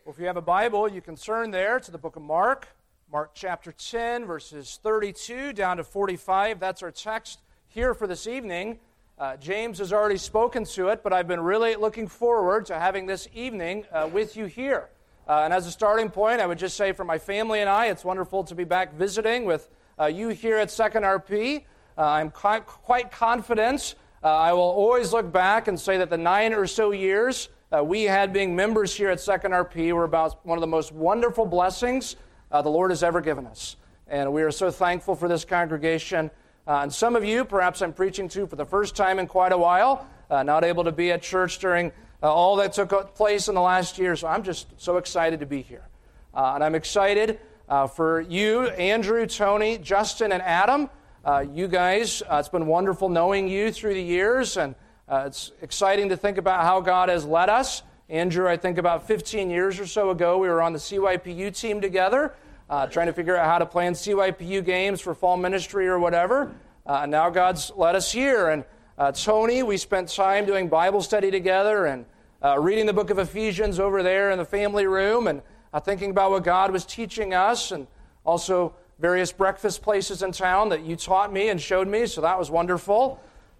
Well, if you have a Bible, you can turn there to the book of Mark, Mark chapter 10, verses 32 down to 45. That's our text here for this evening. James has already spoken to it, but I've been really looking forward to having this evening with you here. And as a starting point, I would just say for my family and I, it's wonderful to be back visiting with you here at Second RP. I'm quite confident I will always look back and say that the 9 or so years we had being members here at Second RP were about one of the most wonderful blessings the Lord has ever given us. And we are so thankful for this congregation. And some of you, perhaps I'm preaching to for the first time in quite a while, not able to be at church during all that took place in the last year. So I'm just so excited to be here. And I'm excited for you, Andrew, Tony, Justin, and Adam. You guys, it's been wonderful knowing you through the years, and it's exciting to think about how God has led us. Andrew, I think about 15 years or so ago, we were on the CYPU team together, trying to figure out how to plan CYPU games for fall ministry or whatever. And now God's led us here. And Tony, we spent time doing Bible study together and reading the book of Ephesians over there in the family room and thinking about what God was teaching us, and also various breakfast places in town that you taught me and showed me, so that was wonderful.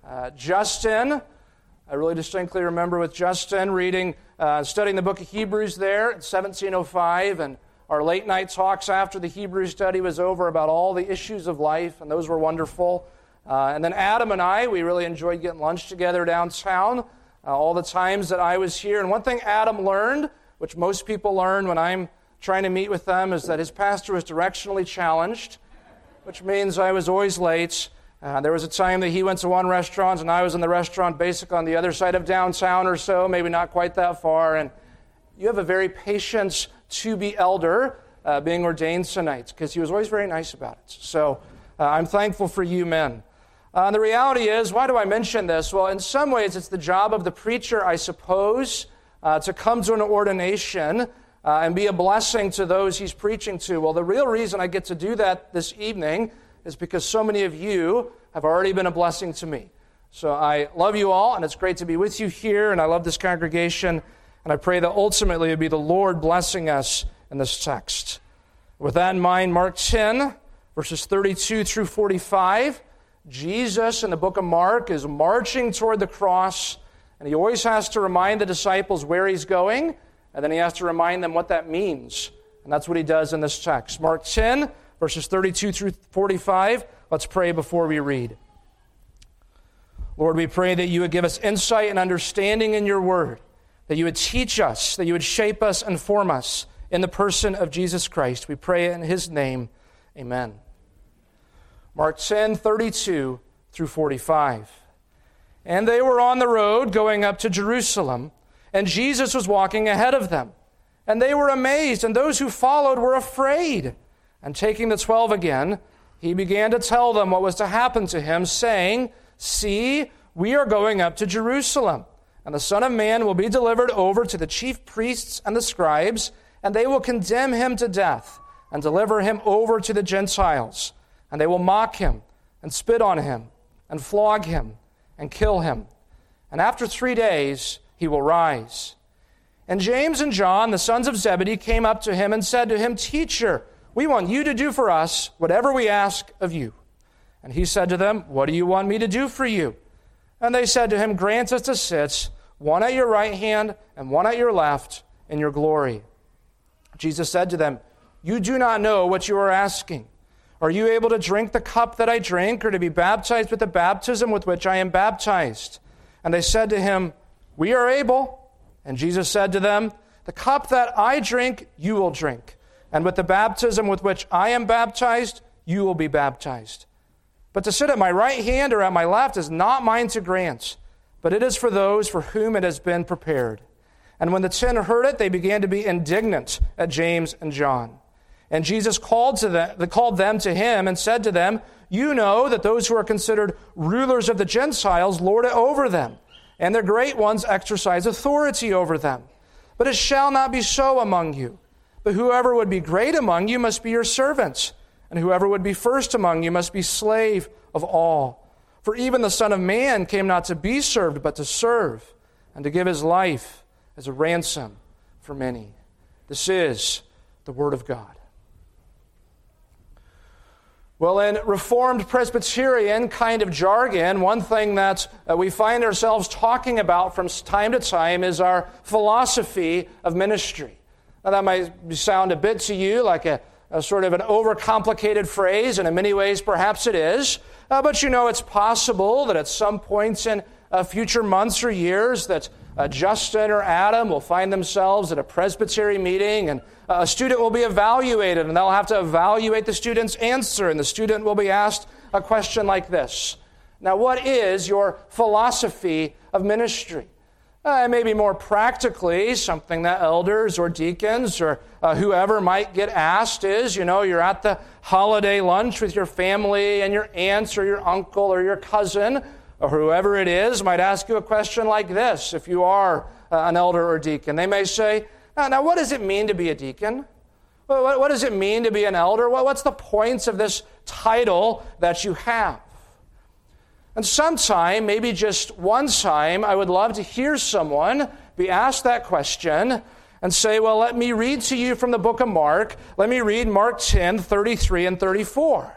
Justin, I really distinctly remember with Justin studying the book of Hebrews there in 1705, and our late night talks after the Hebrew study was over about all the issues of life, and those were wonderful. And then Adam and I, we really enjoyed getting lunch together downtown all the times that I was here. And one thing Adam learned, which most people learn when I'm trying to meet with them, is that his pastor was directionally challenged, which means I was always late. There was a time that he went to one restaurant and I was in the restaurant basically on the other side of downtown or so, maybe not quite that far. And you have a very patient to-be elder being ordained tonight, because he was always very nice about it. So I'm thankful for you men. And the reality is, why do I mention this? Well, in some ways it's the job of the preacher, I suppose, to come to an ordination and be a blessing to those he's preaching to. Well, the real reason I get to do that this evening is because so many of you have already been a blessing to me. So I love you all, and it's great to be with you here, and I love this congregation, and I pray that ultimately it would be the Lord blessing us in this text. With that in mind, Mark 10, verses 32 through 45, Jesus in the book of Mark is marching toward the cross, and he always has to remind the disciples where he's going, and then he has to remind them what that means. And that's what he does in this text. Mark 10, verses 32 through 45. Let's pray before we read. Lord, we pray that you would give us insight and understanding in your word, that you would teach us, that you would shape us and form us in the person of Jesus Christ. We pray in his name. Amen. Mark 10, 32 through 45. And they were on the road going up to Jerusalem, and Jesus was walking ahead of them. And they were amazed, and those who followed were afraid. And taking the 12 again, he began to tell them what was to happen to him, saying, "See, we are going up to Jerusalem, and the Son of Man will be delivered over to the chief priests and the scribes, and they will condemn him to death, and deliver him over to the Gentiles. And they will mock him, and spit on him, and flog him, and kill him. And after 3 days he will rise." And James and John, the sons of Zebedee, came up to him and said to him, "Teacher, we want you to do for us whatever we ask of you." And he said to them, "What do you want me to do for you?" And they said to him, "Grant us to sit, one at your right hand and one at your left, in your glory." Jesus said to them, "You do not know what you are asking. Are you able to drink the cup that I drink, or to be baptized with the baptism with which I am baptized?" And they said to him, "We are able." And Jesus said to them, "The cup that I drink, you will drink. And with the baptism with which I am baptized, you will be baptized. But to sit at my right hand or at my left is not mine to grant, but it is for those for whom it has been prepared." And when the 10 heard it, they began to be indignant at James and John. And Jesus called them to him and said to them, "You know that those who are considered rulers of the Gentiles lord it over them, and their great ones exercise authority over them. But it shall not be so among you. But whoever would be great among you must be your servant, and whoever would be first among you must be slave of all. For even the Son of Man came not to be served, but to serve, and to give his life as a ransom for many." This is the Word of God. Well, in Reformed Presbyterian kind of jargon, one thing that we find ourselves talking about from time to time is our philosophy of ministry. Now, that might sound a bit to you like a sort of an overcomplicated phrase, and in many ways perhaps it is. But you know it's possible that at some points in future months or years that Justin or Adam will find themselves at a presbytery meeting, and a student will be evaluated, and they'll have to evaluate the student's answer, and the student will be asked a question like this. Now, what is your philosophy of ministry? Maybe more practically, something that elders or deacons or whoever might get asked is, you're at the holiday lunch with your family and your aunts or your uncle or your cousin or whoever it is might ask you a question like this if you are an elder or deacon. They may say, now what does it mean to be a deacon? What does it mean to be an elder? What's the points of this title that you have? And sometime, maybe just one time, I would love to hear someone be asked that question and say, well, let me read to you from the book of Mark. Let me read Mark 10, 33 and 34.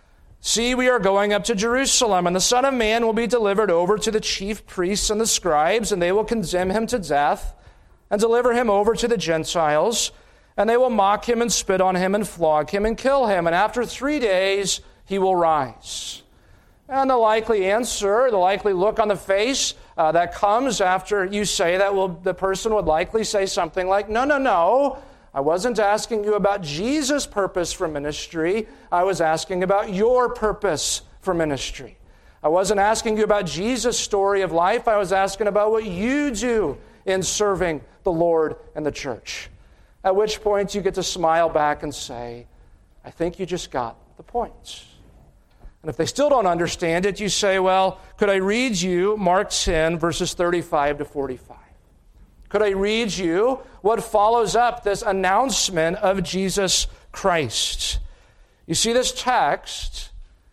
See, we are going up to Jerusalem, and the Son of Man will be delivered over to the chief priests and the scribes, and they will condemn him to death and deliver him over to the Gentiles, and they will mock him and spit on him and flog him and kill him, and after 3 days he will rise. And the likely answer, the likely look on the face that comes after you say that, the person would likely say something like, no, I wasn't asking you about Jesus' purpose for ministry. I was asking about your purpose for ministry. I wasn't asking you about Jesus' story of life. I was asking about what you do in serving the Lord and the church. At which point you get to smile back and say, I think you just got the point. And if they still don't understand it, you say, well, could I read you Mark 10, verses 35 to 45? Could I read you what follows up this announcement of Jesus Christ? You see, this text,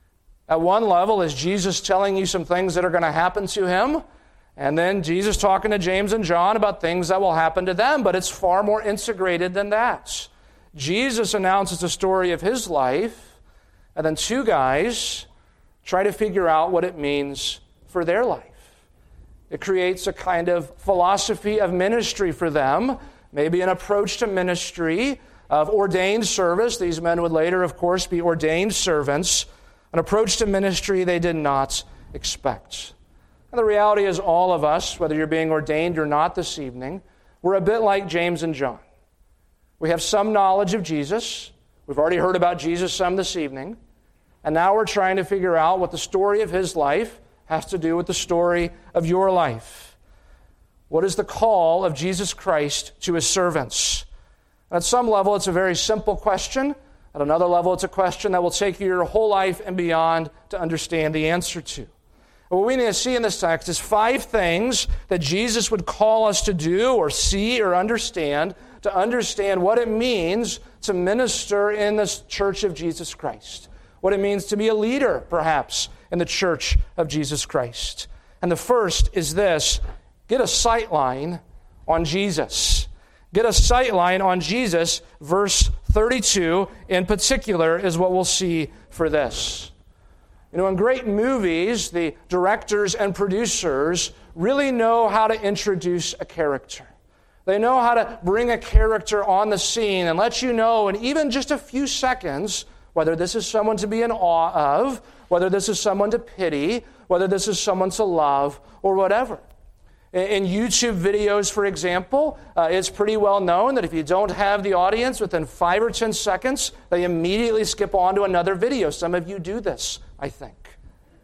at one level, is Jesus telling you some things that are going to happen to him, and then Jesus talking to James and John about things that will happen to them, but it's far more integrated than that. Jesus announces the story of his life, and then two guys try to figure out what it means for their life. It creates a kind of philosophy of ministry for them, maybe an approach to ministry of ordained service. These men would later, of course, be ordained servants. An approach to ministry they did not expect. And the reality is all of us, whether you're being ordained or not this evening, we're a bit like James and John. We have some knowledge of Jesus. We've already heard about Jesus some this evening. And now we're trying to figure out what the story of his life has to do with the story of your life. What is the call of Jesus Christ to his servants? And at some level, it's a very simple question. At another level, it's a question that will take you your whole life and beyond to understand the answer to. And what we need to see in this text is 5 things that Jesus would call us to do or see or understand to understand what it means to minister in the church of Jesus Christ. What it means to be a leader, perhaps, in the church of Jesus Christ. And the first is this: get a sight line on Jesus. Get a sight line on Jesus. Verse 32 in particular is what we'll see for this. In great movies, the directors and producers really know how to introduce a character. They know how to bring a character on the scene and let you know in even just a few seconds whether this is someone to be in awe of, whether this is someone to pity, whether this is someone to love, or whatever. In YouTube videos, for example, it's pretty well known that if you don't have the audience within 5 or 10 seconds, they immediately skip on to another video. Some of you do this, I think.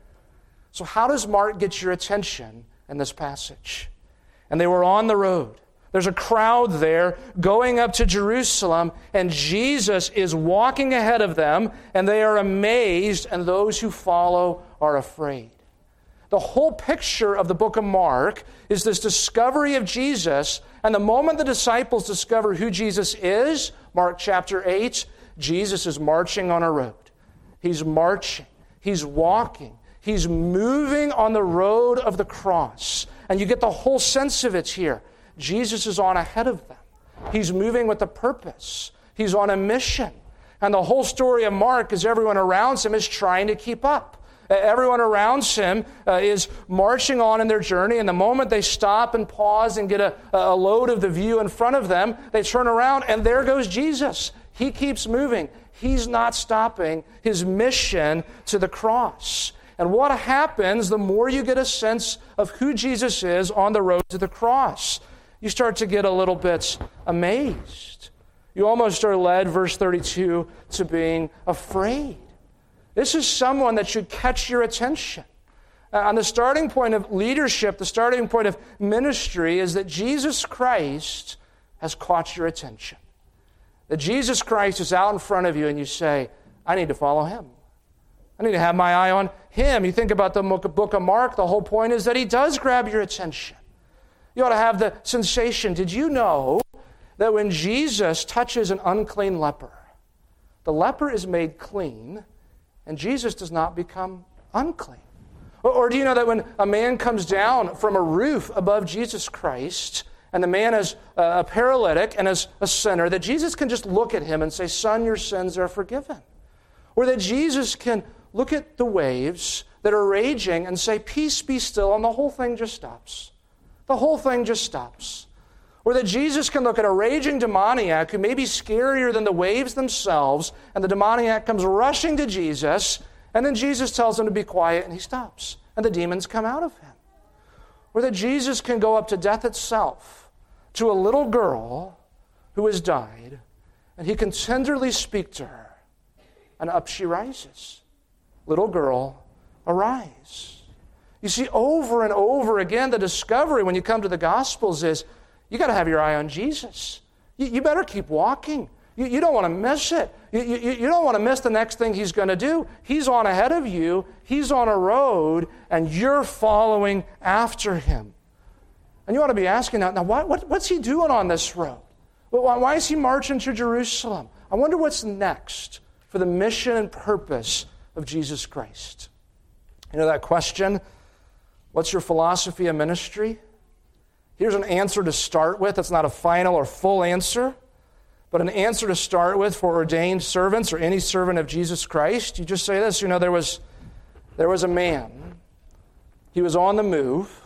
So how does Mark get your attention in this passage? And they were on the road. There's a crowd there going up to Jerusalem, and Jesus is walking ahead of them, and they are amazed, and those who follow are afraid. The whole picture of the book of Mark is this discovery of Jesus, and the moment the disciples discover who Jesus is, Mark chapter 8, Jesus is marching on a road. He's marching. He's walking. He's moving on the road of the cross. And you get the whole sense of it here. Jesus is on ahead of them. He's moving with a purpose. He's on a mission. And the whole story of Mark is everyone around him is trying to keep up. Everyone around him is marching on in their journey, and the moment they stop and pause and get a load of the view in front of them, they turn around, and there goes Jesus. He keeps moving. He's not stopping his mission to the cross. And what happens the more you get a sense of who Jesus is on the road to the cross? You start to get a little bit amazed. You almost are led, verse 32, to being afraid. This is someone that should catch your attention. On the starting point of leadership, the starting point of ministry is that Jesus Christ has caught your attention. That Jesus Christ is out in front of you and you say, I need to follow him. I need to have my eye on him. You think about the book of Mark, the whole point is that he does grab your attention. You ought to have the sensation, did you know that when Jesus touches an unclean leper, the leper is made clean and Jesus does not become unclean? Or do you know that when a man comes down from a roof above Jesus Christ, and the man is a paralytic and is a sinner, that Jesus can just look at him and say, son, your sins are forgiven? Or that Jesus can look at the waves that are raging and say, peace, be still, and the whole thing just stops. The whole thing just stops. Or that Jesus can look at a raging demoniac who may be scarier than the waves themselves, and the demoniac comes rushing to Jesus, and then Jesus tells him to be quiet, and he stops, and the demons come out of him. Or that Jesus can go up to death itself, to a little girl who has died, and he can tenderly speak to her, and up she rises. Little girl, arise. You see, over and over again, the discovery when you come to the Gospels is you got to have your eye on Jesus. You better keep walking. You don't want to miss it. You don't want to miss the next thing he's going to do. He's on ahead of you. He's on a road, and you're following after him. And you ought to be asking now what's he doing on this road? Why is he marching to Jerusalem? I wonder what's next for the mission and purpose of Jesus Christ. You know that question, what's your philosophy of ministry? Here's an answer to start with. It's not a final or full answer, but an answer to start with for ordained servants or any servant of Jesus Christ. You just say this, there was a man. He was on the move.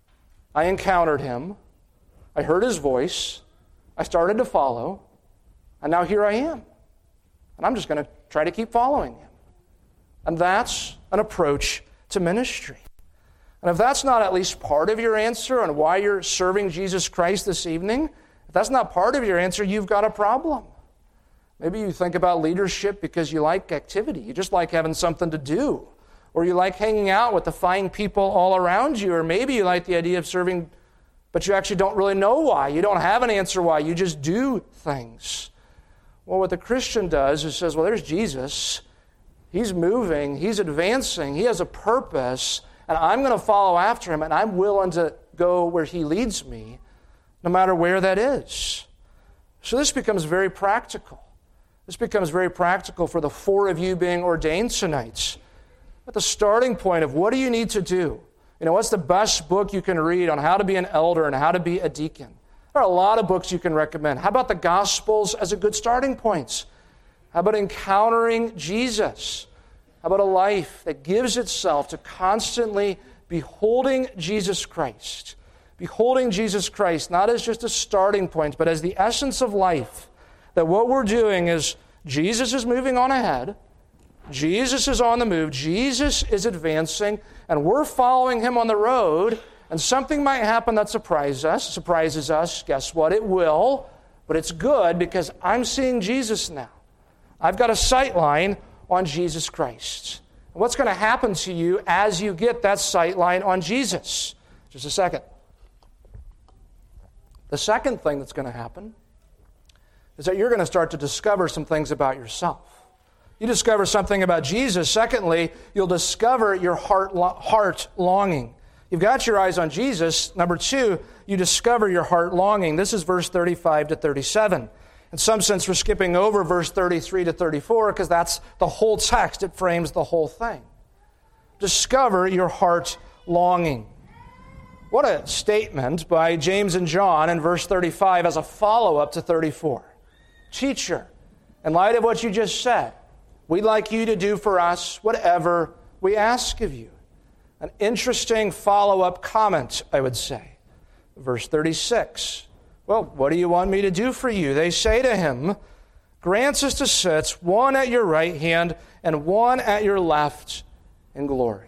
I encountered him. I heard his voice. I started to follow. And now here I am. And I'm just going to try to keep following him. And that's an approach to ministry. And if that's not at least part of your answer on why you're serving Jesus Christ this evening, if that's not part of your answer, you've got a problem. Maybe you think about leadership because you like activity. You just like having something to do. Or you like hanging out with the fine people all around you. Or maybe you like the idea of serving, but you actually don't really know why. You don't have an answer why. You just do things. Well, what the Christian does is says, well, there's Jesus. He's moving. He's advancing. He has a purpose. And I'm going to follow after him. And I'm willing to go where he leads me, no matter where that is. So this becomes very practical. This becomes very practical for the four of you being ordained tonight. At the starting point of what do you need to do? What's the best book you can read on how to be an elder and how to be a deacon? There are a lot of books you can recommend. How about the Gospels as a good starting point? How about encountering Jesus? How about a life that gives itself to constantly beholding Jesus Christ? Beholding Jesus Christ, not as just a starting point, but as the essence of life. That what we're doing is Jesus is moving on ahead. Jesus is on the move. Jesus is advancing. And we're following him on the road. And something might happen that surprises us. Guess what? It will. But it's good because I'm seeing Jesus now. I've got a sight line on Jesus Christ. And what's going to happen to you as you get that sight line on Jesus? Just a second. The second thing that's going to happen is that you're going to start to discover some things about yourself. You discover something about Jesus. Secondly, you'll discover your heart longing. You've got your eyes on Jesus. Number two, you discover your heart longing. This is verse 35 to 37. In some sense, we're skipping over verse 33 to 34 because that's the whole text. It frames the whole thing. Discover your heart longing. What a statement by James and John in verse 35 as a follow-up to 34. Teacher, in light of what you just said, we'd like you to do for us whatever we ask of you. An interesting follow-up comment, I would say. Verse 36. Well, what do you want me to do for you? They say to him, grant us to sit, one at your right hand and one at your left in glory.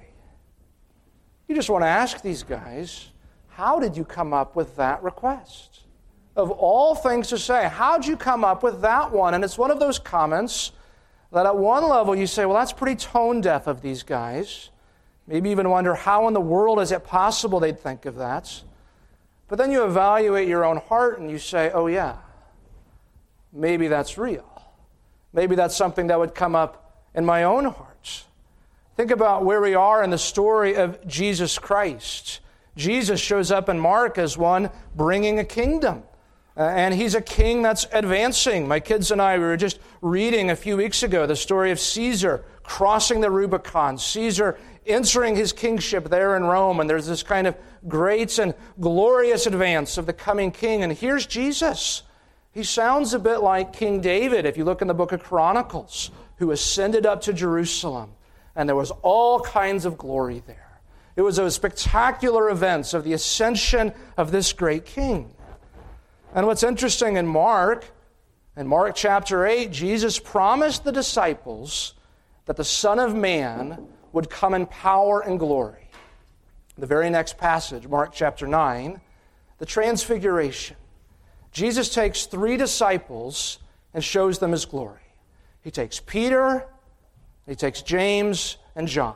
You just want to ask these guys, how did you come up with that request? Of all things to say, how'd you come up with that one? And it's one of those comments that at one level you say, well, that's pretty tone deaf of these guys. Maybe even wonder how in the world is it possible they'd think of that. But then you evaluate your own heart and you say, oh yeah, maybe that's real. Maybe that's something that would come up in my own heart. Think about where we are in the story of Jesus Christ. Jesus shows up in Mark as one bringing a kingdom. And he's a king that's advancing. My kids and I, we were just reading a few weeks ago the story of Caesar crossing the Rubicon. Caesar entering his kingship there in Rome. And there's this kind of great and glorious advance of the coming king. And here's Jesus. He sounds a bit like King David, if you look in the book of Chronicles, who ascended up to Jerusalem. And there was all kinds of glory there. It was those spectacular events of the ascension of this great king. And what's interesting in Mark chapter 8, Jesus promised the disciples that the Son of Man would come in power and glory. The very next passage, Mark chapter 9, the Transfiguration. Jesus takes 3 disciples and shows them his glory. He takes Peter, he takes James, and John.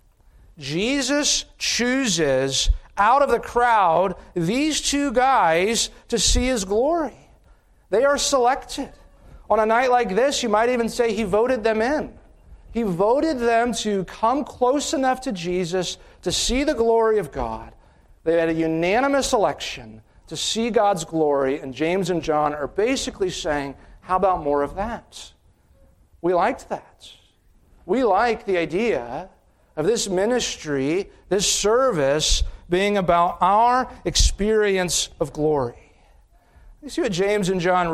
Jesus chooses out of the crowd these 2 guys to see his glory. They are selected. On a night like this, you might even say he voted them in. He voted them to come close enough to Jesus to see the glory of God. They had a unanimous election to see God's glory, and James and John are basically saying, how about more of that? We liked that. We like the idea of this ministry, this service, being about our experience of glory. You see what James and John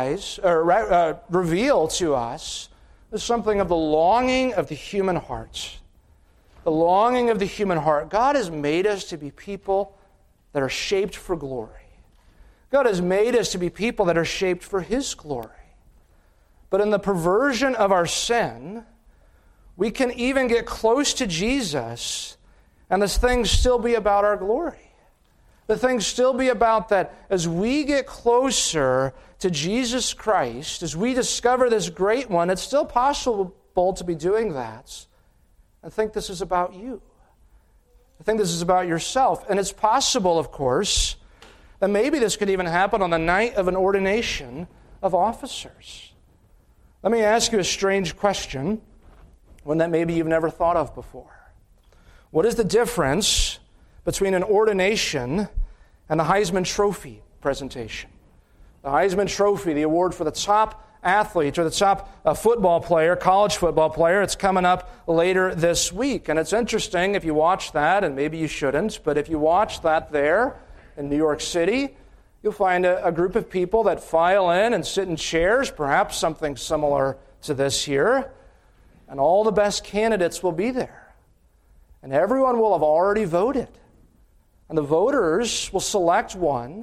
reveal to us is something of the longing of the human heart. The longing of the human heart. God has made us to be people that are shaped for glory. God has made us to be people that are shaped for his glory. But in the perversion of our sin, we can even get close to Jesus and this thing still be about our glory. The thing still be about that as we get closer to Jesus Christ, as we discover this great one, it's still possible to be doing that. I think this is about you. I think this is about yourself. And it's possible, of course, that maybe this could even happen on the night of an ordination of officers. Let me ask you a strange question, one that maybe you've never thought of before. What is the difference between an ordination and the Heisman Trophy presentation? The Heisman Trophy, the award for the top athlete or the top football player, college football player, it's coming up later this week. And it's interesting if you watch that, and maybe you shouldn't, but if you watch that there in New York City, you'll find a group of people that file in and sit in chairs, perhaps something similar to this here, and all the best candidates will be there. And everyone will have already voted. And the voters will select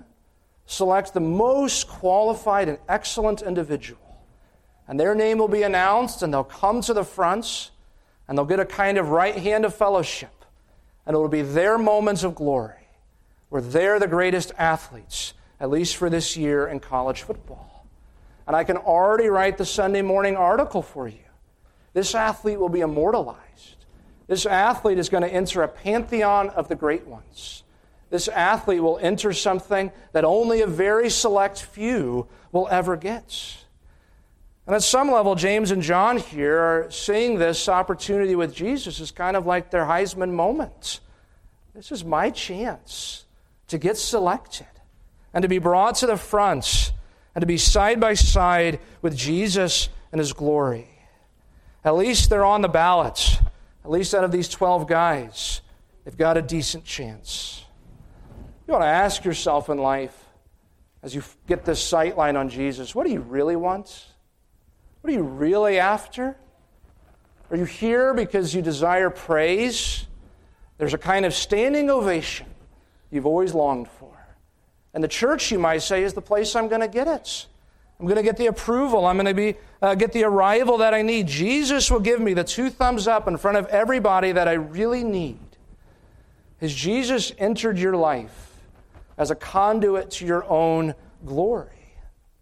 the most qualified and excellent individual. And their name will be announced, and they'll come to the front, and they'll get a kind of right hand of fellowship. And it will be their moments of glory, where they're the greatest athletes, at least for this year in college football. And I can already write the Sunday morning article for you. This athlete will be immortalized. This athlete is going to enter a pantheon of the great ones. This athlete will enter something that only a very select few will ever get. And at some level, James and John here are seeing this opportunity with Jesus as kind of like their Heisman moment. This is my chance to get selected and to be brought to the front and to be side by side with Jesus and his glory. At least they're on the ballot. At least out of these 12 guys, they've got a decent chance. You want to ask yourself in life, as you get this sight line on Jesus, what do you really want? What are you really after? Are you here because you desire praise? There's a kind of standing ovation you've always longed for. And the church, you might say, is the place I'm going to get it. I'm going to get the approval. I'm going to get the arrival that I need. Jesus will give me the 2 thumbs up in front of everybody that I really need. Has Jesus entered your life as a conduit to your own glory?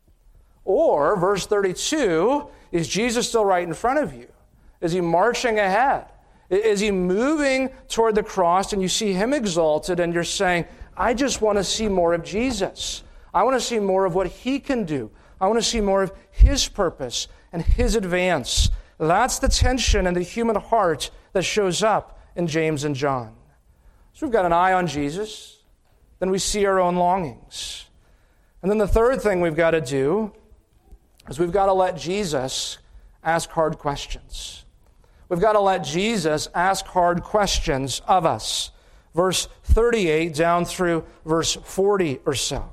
Or, verse 32, is Jesus still right in front of you? Is he marching ahead? Is he moving toward the cross and you see him exalted and you're saying, I just want to see more of Jesus. I want to see more of what he can do. I want to see more of his purpose and his advance. That's the tension in the human heart that shows up in James and John. So we've got an eye on Jesus, then we see our own longings. And then the third thing we've got to do is we've got to let Jesus ask hard questions. We've got to let Jesus ask hard questions of us. Verse 38 down through verse 40 or so.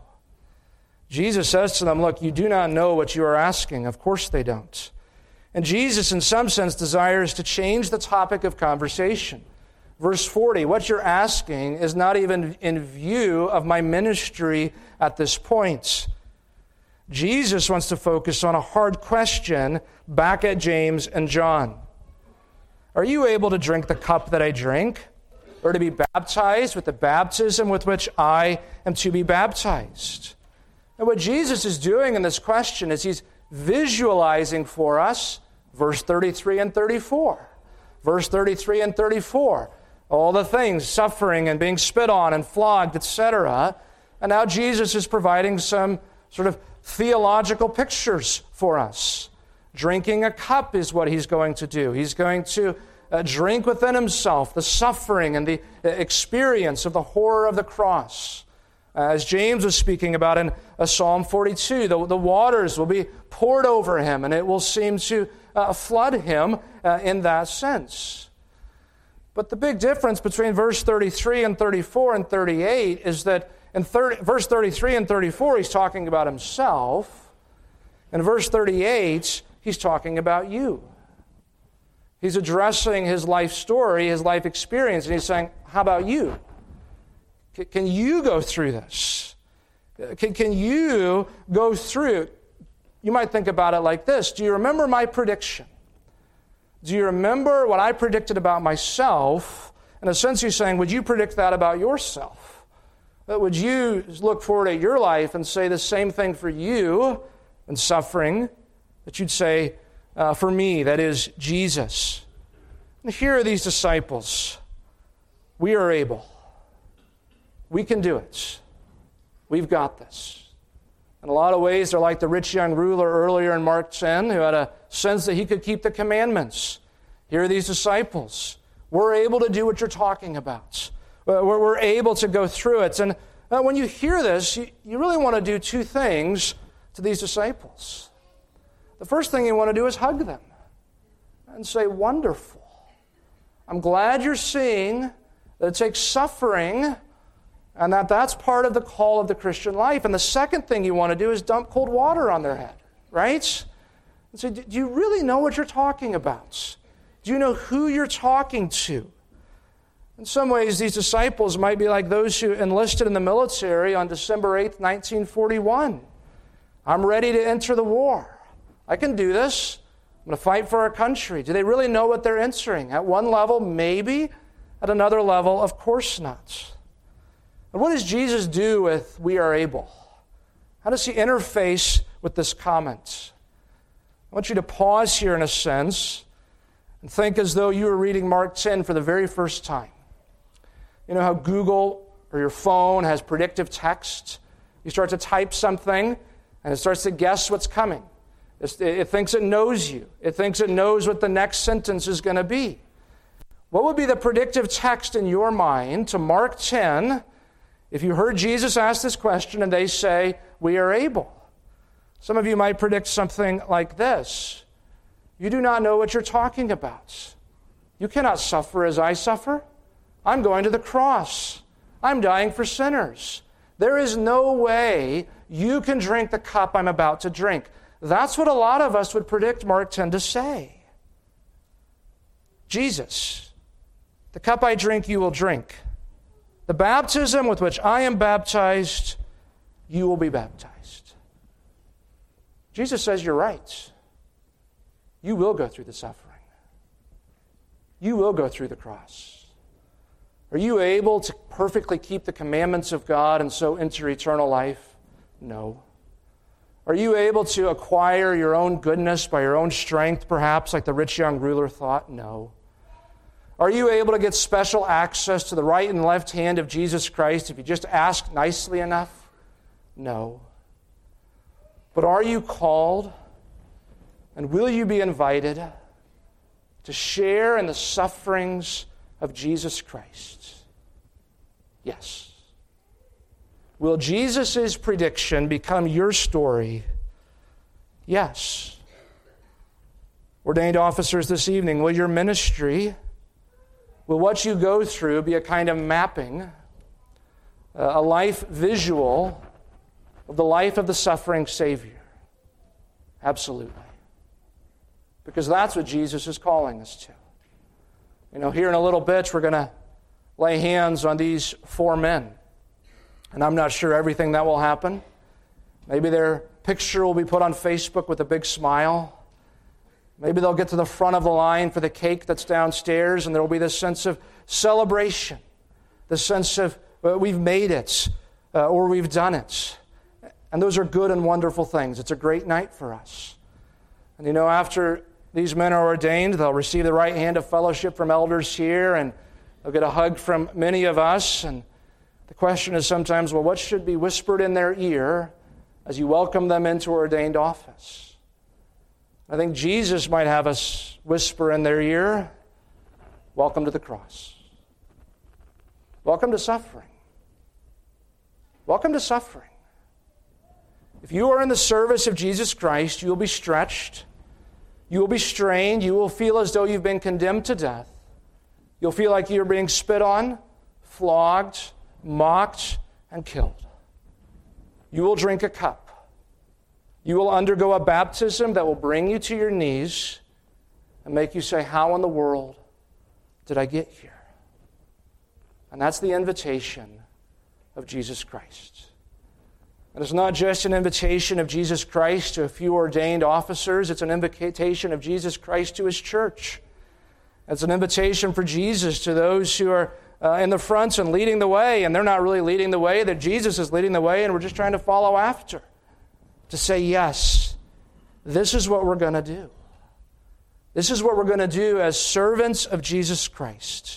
Jesus says to them, look, you do not know what you are asking. Of course they don't. And Jesus, in some sense, desires to change the topic of conversation. Verse 40, what you're asking is not even in view of my ministry at this point. Jesus wants to focus on a hard question back at James and John. Are you able to drink the cup that I drink? Or to be baptized with the baptism with which I am to be baptized? And what Jesus is doing in this question is he's visualizing for us verse 33 and 34. Verse 33 and 34. All the things, suffering and being spit on and flogged, etc. And now Jesus is providing some sort of theological pictures for us. Drinking a cup is what he's going to do. He's going to drink within himself the suffering and the experience of the horror of the cross. As James was speaking about in Psalm 42, the waters will be poured over him, and it will seem to flood him in that sense. But the big difference between verse 33 and 34 and 38 is that in verse 33 and 34, he's talking about himself. In verse 38, he's talking about you. He's addressing his life story, his life experience, and he's saying, how about you? Can you go through this? Can you go through? You might think about it like this. Do you remember my prediction? Do you remember what I predicted about myself? In a sense, he's saying, would you predict that about yourself? Would you look forward at your life and say the same thing for you in suffering that you'd say, for me, that is Jesus? And here are these disciples. We are able. We can do it. We've got this. In a lot of ways, they're like the rich young ruler earlier in Mark 10 who had a sense that he could keep the commandments. Here are these disciples. We're able to do what you're talking about. We're able to go through it. And when you hear this, you really want to do 2 things to these disciples. The first thing you want to do is hug them and say, wonderful. I'm glad you're seeing that it takes suffering and that's part of the call of the Christian life. And the second thing you want to do is dump cold water on their head, right? And say, do you really know what you're talking about? Do you know who you're talking to? In some ways, these disciples might be like those who enlisted in the military on December 8th, 1941. I'm ready to enter the war. I can do this. I'm going to fight for our country. Do they really know what they're entering? At one level, maybe. At another level, of course not. And what does Jesus do with we are able? How does he interface with this comment? I want you to pause here in a sense and think as though you were reading Mark 10 for the very first time. You know how Google or your phone has predictive text? You start to type something and it starts to guess what's coming. It thinks it knows you. It thinks it knows what the next sentence is going to be. What would be the predictive text in your mind to Mark 10 if you heard Jesus ask this question and they say, we are able? Some of you might predict something like this. You do not know what you're talking about. You cannot suffer as I suffer. I'm going to the cross. I'm dying for sinners. There is no way you can drink the cup I'm about to drink. That's what a lot of us would predict Mark 10 to say. Jesus, the cup I drink, you will drink. The baptism with which I am baptized, you will be baptized. Jesus says you're right. You will go through the suffering. You will go through the cross. Are you able to perfectly keep the commandments of God and so enter eternal life? No. Are you able to acquire your own goodness by your own strength, perhaps, like the rich young ruler thought? No. Are you able to get special access to the right and left hand of Jesus Christ if you just ask nicely enough? No. But are you called, and will you be invited to share in the sufferings of Jesus Christ? Yes. Will Jesus' prediction become your story? Yes. Ordained officers this evening, will your ministry, will what you go through be a kind of mapping, a life visual of the life of the suffering Savior? Absolutely. Because that's what Jesus is calling us to. You know, here in a little bit, we're going to lay hands on these 4 men. And I'm not sure everything that will happen. Maybe their picture will be put on Facebook with a big smile. Maybe they'll get to the front of the line for the cake that's downstairs, and there will be this sense of celebration, the sense of we've made it, or we've done it. And those are good and wonderful things. It's a great night for us. And you know, after these men are ordained, they'll receive the right hand of fellowship from elders here, and they'll get a hug from many of us. And the question is sometimes, well, what should be whispered in their ear as you welcome them into ordained office? I think Jesus might have us whisper in their ear, welcome to the cross. Welcome to suffering. Welcome to suffering. If you are in the service of Jesus Christ, you will be stretched. You will be strained. You will feel as though you've been condemned to death. You'll feel like you're being spit on, flogged, mocked, and killed. You will drink a cup. You will undergo a baptism that will bring you to your knees and make you say, how in the world did I get here? And that's the invitation of Jesus Christ. And it's not just an invitation of Jesus Christ to a few ordained officers. It's an invitation of Jesus Christ to His church. It's an invitation for Jesus to those who are in the front and leading the way, and they're not really leading the way, that Jesus is leading the way, and we're just trying to follow after. To say, yes, this is what we're going to do. This is what we're going to do as servants of Jesus Christ.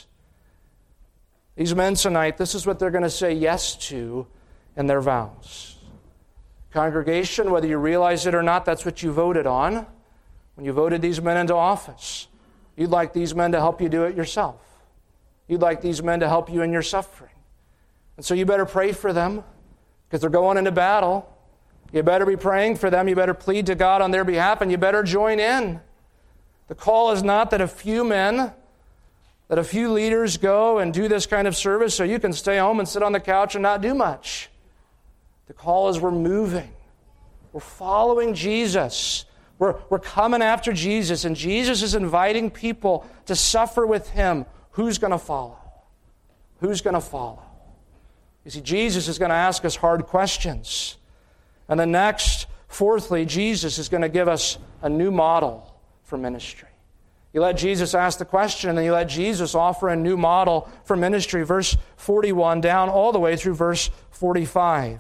These men tonight, this is what they're going to say yes to in their vows. Congregation, whether you realize it or not, that's what you voted on when you voted these men into office. You'd like these men to help you do it yourself. You'd like these men to help you in your suffering. And so you better pray for them because they're going into battle. You better be praying for them. You better plead to God on their behalf, and you better join in. The call is not that a few men, that a few leaders go and do this kind of service so you can stay home and sit on the couch and not do much. The call is we're moving. We're following Jesus. We're coming after Jesus, and Jesus is inviting people to suffer with Him. Who's going to follow? Who's going to follow? You see, Jesus is going to ask us hard questions. And then next, fourthly, Jesus is going to give us a new model for ministry. You let Jesus ask the question, and then you let Jesus offer a new model for ministry. Verse 41 down all the way through verse 45.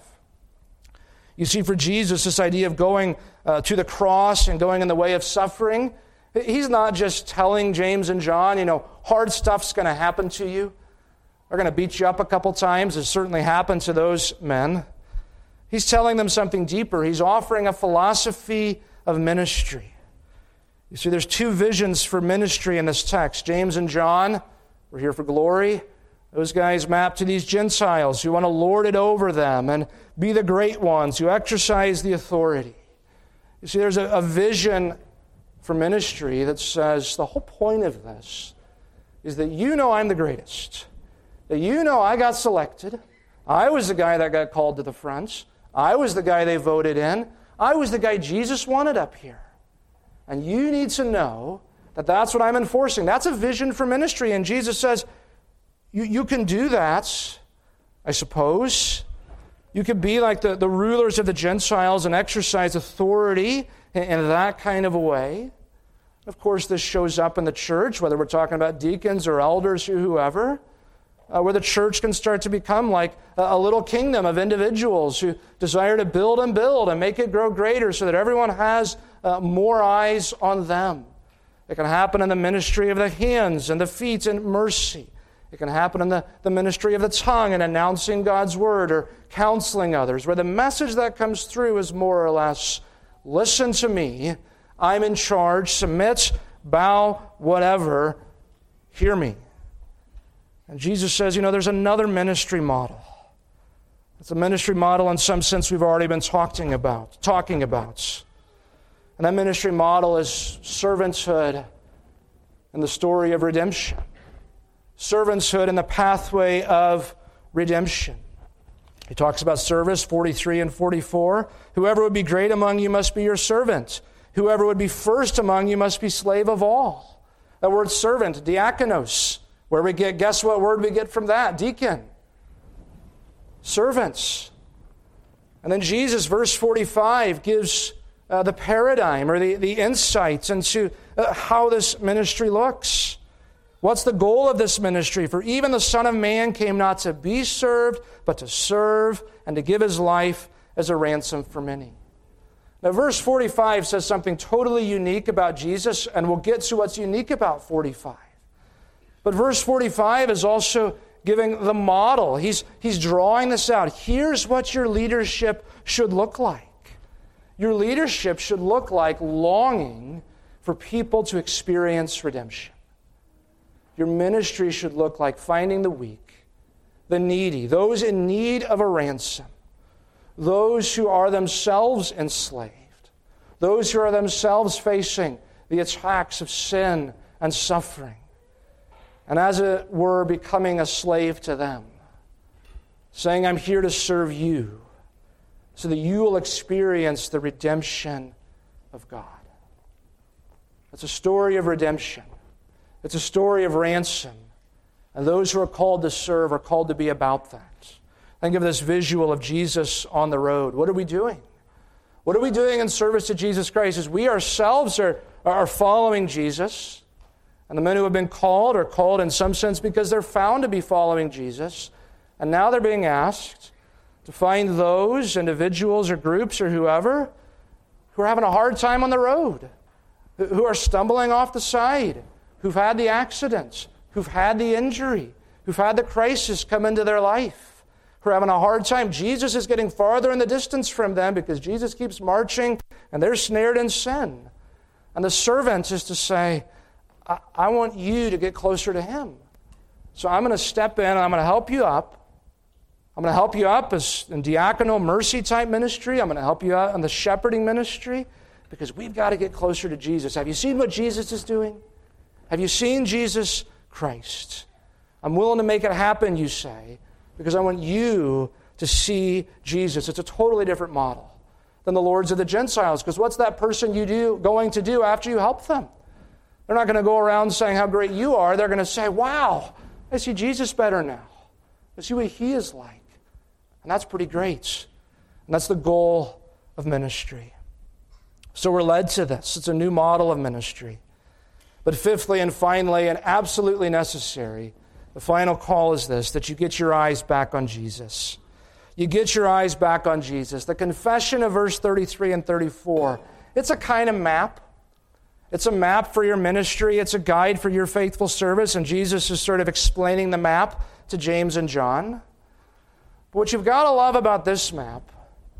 You see, for Jesus, this idea of going to the cross and going in the way of suffering, He's not just telling James and John, hard stuff's going to happen to you. They're going to beat you up a couple times. It certainly happened to those men. He's telling them something deeper. He's offering a philosophy of ministry. You see, there's 2 visions for ministry in this text. James and John, we're here for glory. Those guys map to these Gentiles who want to lord it over them and be the great ones who exercise the authority. You see, there's a vision for ministry that says the whole point of this is that I'm the greatest, that I got selected, I was the guy that got called to the front. I was the guy they voted in. I was the guy Jesus wanted up here. And you need to know that that's what I'm enforcing. That's a vision for ministry. And Jesus says, you can do that, I suppose. You could be like the rulers of the Gentiles and exercise authority in that kind of a way. Of course, this shows up in the church, whether we're talking about deacons or elders or whoever, where the church can start to become like a little kingdom of individuals who desire to build and make it grow greater so that everyone has more eyes on them. It can happen in the ministry of the hands and the feet in mercy. It can happen in the ministry of the tongue and announcing God's word or counseling others, where the message that comes through is more or less, listen to me, I'm in charge, submit, bow, whatever, hear me. And Jesus says, there's another ministry model. It's a ministry model in some sense we've already been talking about. And that ministry model is servanthood and the story of redemption. Servanthood and the pathway of redemption. He talks about service, 43 and 44. Whoever would be great among you must be your servant. Whoever would be first among you must be slave of all. That word servant, diakonos, where we get, guess what word we get from that? Deacon. Servants. And then Jesus, verse 45, gives the paradigm or the insights into how this ministry looks. What's the goal of this ministry? For even the Son of Man came not to be served, but to serve and to give his life as a ransom for many. Now, verse 45 says something totally unique about Jesus, and we'll get to what's unique about 45. But verse 45 is also giving the model. He's drawing this out. Here's what your leadership should look like. Your leadership should look like longing for people to experience redemption. Your ministry should look like finding the weak, the needy, those in need of a ransom, those who are themselves enslaved, those who are themselves facing the attacks of sin and suffering, and as it were, becoming a slave to them, saying, I'm here to serve you, so that you will experience the redemption of God. It's a story of redemption. It's a story of ransom. And those who are called to serve are called to be about that. Think of this visual of Jesus on the road. What are we doing? What are we doing in service to Jesus Christ? As we ourselves are following Jesus, and the men who have been called are called in some sense because they're found to be following Jesus, and now they're being asked to find those individuals or groups or whoever who are having a hard time on the road, who are stumbling off the side, who've had the accidents, who've had the injury, who've had the crisis come into their life, who are having a hard time. Jesus is getting farther in the distance from them because Jesus keeps marching and they're snared in sin. And the servant is to say, I want you to get closer to him. So I'm going to step in and I'm going to help you up. I'm going to help you up as in diaconal mercy type ministry. I'm going to help you out in the shepherding ministry because we've got to get closer to Jesus. Have you seen what Jesus is doing? Have you seen Jesus Christ? I'm willing to make it happen, you say, because I want you to see Jesus. It's a totally different model than the lords of the Gentiles, because what's that person going to do after you help them? They're not going to go around saying how great you are. They're going to say, wow, I see Jesus better now. I see what he is like. And that's pretty great. And that's the goal of ministry. So we're led to this. It's a new model of ministry. But fifthly and finally, and absolutely necessary, the final call is this, that you get your eyes back on Jesus. You get your eyes back on Jesus. The confession of verse 33 and 34, it's a kind of map. It's a map for your ministry. It's a guide for your faithful service. And Jesus is sort of explaining the map to James and John. But what you've got to love about this map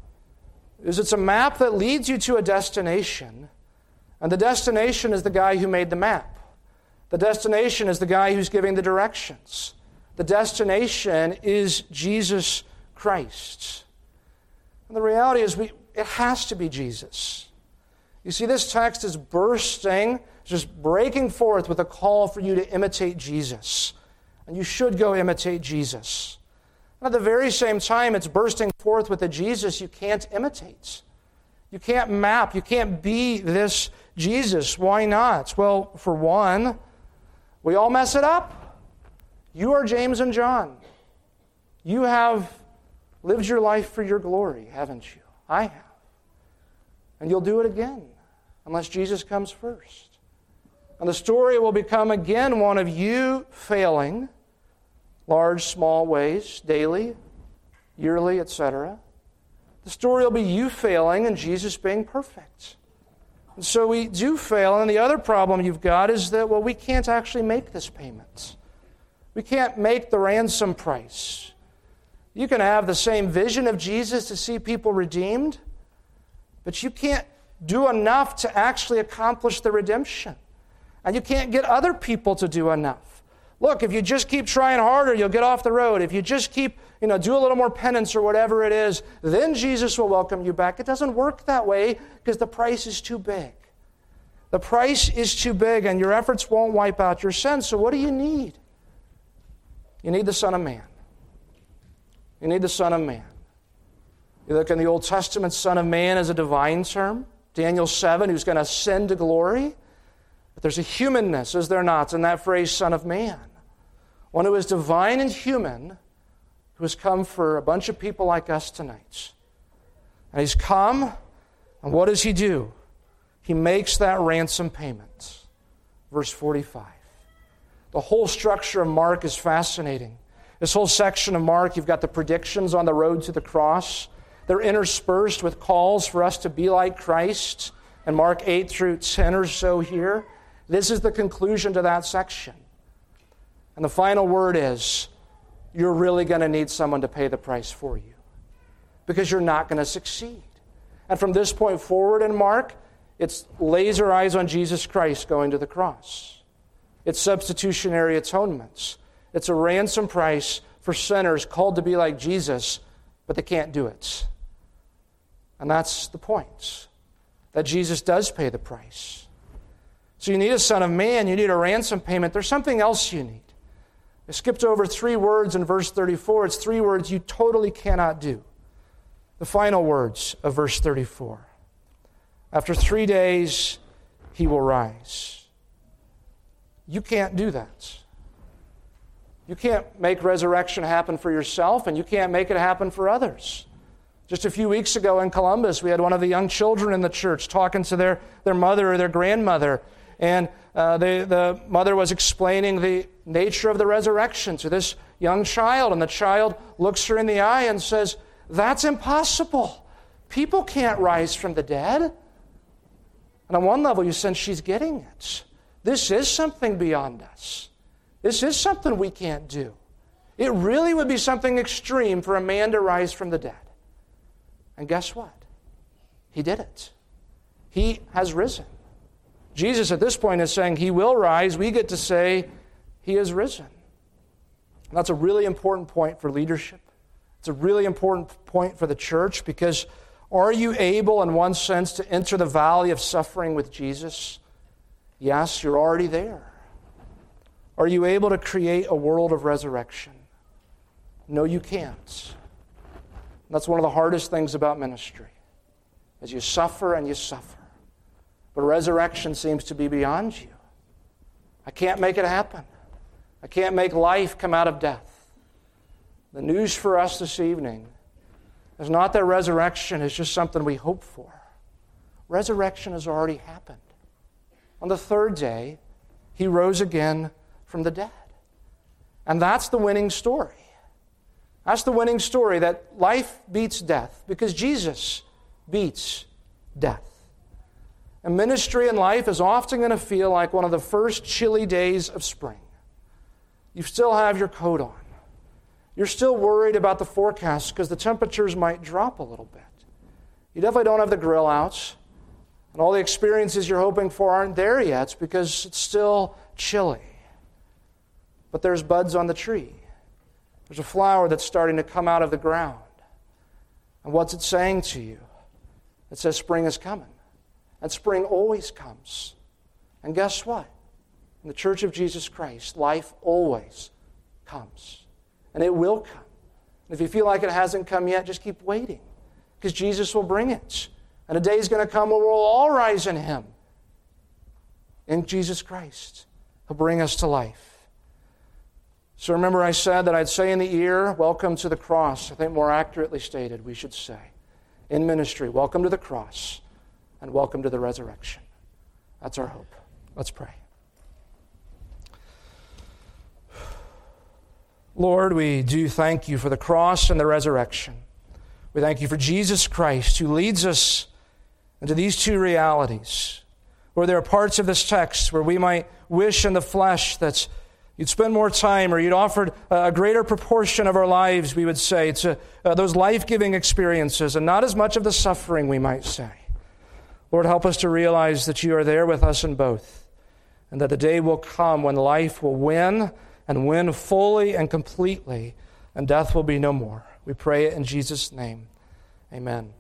is it's a map that leads you to a destination. And the destination is the guy who made the map. The destination is the guy who's giving the directions. The destination is Jesus Christ. And the reality is it has to be Jesus. You see, this text is bursting, just breaking forth with a call for you to imitate Jesus. And you should go imitate Jesus. And at the very same time, it's bursting forth with a Jesus you can't imitate. You can't map. You can't be this Jesus. Why not? Well, for one, we all mess it up. You are James and John. You have lived your life for your glory, haven't you? I have. And you'll do it again, unless Jesus comes first. And the story will become again one of you failing, large, small ways, daily, yearly, etc. The story will be you failing and Jesus being perfect. And so we do fail, and the other problem you've got is that, well, we can't actually make this payment. We can't make the ransom price. You can have the same vision of Jesus to see people redeemed, but you can't do enough to actually accomplish the redemption. And you can't get other people to do enough. Look, if you just keep trying harder, you'll get off the road. If you just keep, do a little more penance or whatever it is, then Jesus will welcome you back. It doesn't work that way because the price is too big. The price is too big, and your efforts won't wipe out your sins. So what do you need? You need the Son of Man. You need the Son of Man. You look in the Old Testament, Son of Man is a divine term. Daniel 7, who's going to ascend to glory. But there's a humanness, is there not, in that phrase, Son of Man. One who is divine and human, who has come for a bunch of people like us tonight. And he's come, and what does he do? He makes that ransom payment. Verse 45. The whole structure of Mark is fascinating. This whole section of Mark, you've got the predictions on the road to the cross. They're interspersed with calls for us to be like Christ. And Mark 8 through 10 or so here. This is the conclusion to that section. And the final word is, you're really going to need someone to pay the price for you. Because you're not going to succeed. And from this point forward in Mark, it's laser eyes on Jesus Christ going to the cross. It's substitutionary atonements. It's a ransom price for sinners called to be like Jesus, but they can't do it. And that's the point, that Jesus does pay the price. So you need a Son of Man, you need a ransom payment. There's something else you need. I skipped over 3 words in verse 34. It's 3 words you totally cannot do. The final words of verse 34. After 3 days, he will rise. You can't do that. You can't make resurrection happen for yourself, and you can't make it happen for others. Just a few weeks ago in Columbus, we had one of the young children in the church talking to their mother or their grandmother, and the mother was explaining the nature of the resurrection to this young child, and the child looks her in the eye and says, "That's impossible. People can't rise from the dead." And on one level, you sense she's getting it. This is something beyond us. This is something we can't do. It really would be something extreme for a man to rise from the dead. And guess what? He did it. He has risen. Jesus at this point is saying he will rise. We get to say he is risen. And that's a really important point for leadership. It's a really important point for the church, because are you able, in one sense, to enter the valley of suffering with Jesus? Yes, you're already there. Are you able to create a world of resurrection? No, you can't. That's one of the hardest things about ministry, is you suffer and you suffer. But resurrection seems to be beyond you. I can't make it happen. I can't make life come out of death. The news for us this evening is not that resurrection is just something we hope for. Resurrection has already happened. On the 3rd day, he rose again from the dead. And that's the winning story. That's the winning story, that life beats death, because Jesus beats death. And ministry and life is often going to feel like one of the first chilly days of spring. You still have your coat on. You're still worried about the forecast because the temperatures might drop a little bit. You definitely don't have the grill out. And all the experiences you're hoping for aren't there yet because it's still chilly. But there's buds on the tree. There's a flower that's starting to come out of the ground. And what's it saying to you? It says spring is coming. And spring always comes. And guess what? In the Church of Jesus Christ, life always comes. And it will come. If you feel like it hasn't come yet, just keep waiting, because Jesus will bring it. And a day is going to come where we'll all rise in Him. In Jesus Christ. He'll bring us to life. So remember I said that I'd say in the ear, welcome to the cross. I think more accurately stated, we should say, in ministry, welcome to the cross and welcome to the resurrection. That's our hope. Let's pray. Lord, we do thank you for the cross and the resurrection. We thank you for Jesus Christ, who leads us into these two realities. Lord, there are parts of this text where we might wish in the flesh that you'd spend more time, or you'd offered a greater proportion of our lives, we would say, to those life-giving experiences, and not as much of the suffering, we might say. Lord, help us to realize that you are there with us in both, and that the day will come when life will win, and win fully and completely, and death will be no more. We pray it in Jesus' name. Amen.